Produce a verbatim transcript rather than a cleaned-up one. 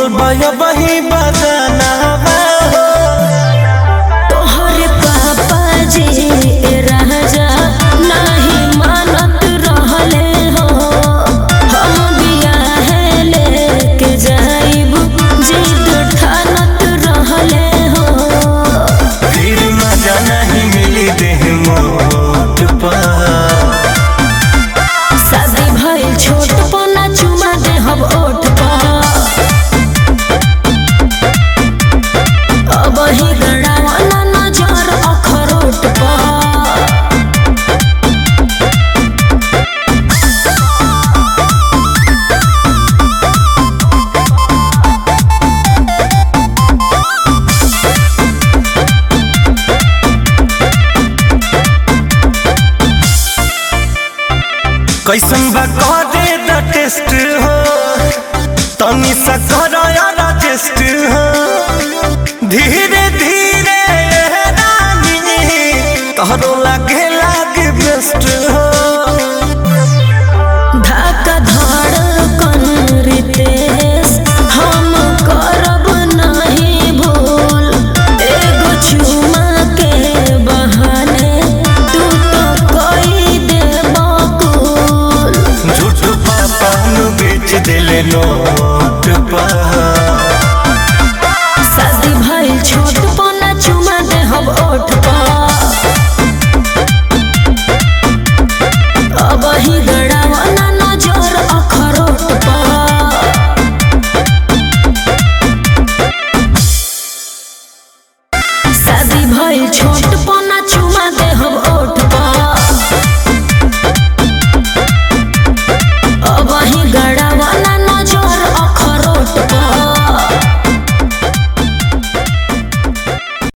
कोमल बाया बही बदना तोहरे पापा जी राजा नहीं मानत रहले हो। हम बियाहे लेके जाइब जिद ठानत रहले हो। फिर मजा नहीं मिली देह मोट पर। शादी भइल छोट पना चुमा देहब ओठ पर। अब ही गड़ावना नजर अखरोट पर। कैसन बा करे द टेस्ट हो तनी सा करो यार टेस्ट हो। धीरे धीरे रानी तोहरो लागे लागे बेस्ट हो। धक्का धड़कन रितेश हम करब नहीं भूल। एगो चुमा के बहाने तू तो कोई देब कुल। झूठ पापा नु बेच दिले नोट पर। शादी भइल छोट पना चुमा देहब ओठ पर। अब ही गड़ावना नजर अखरोट पर। शादी भइल छोट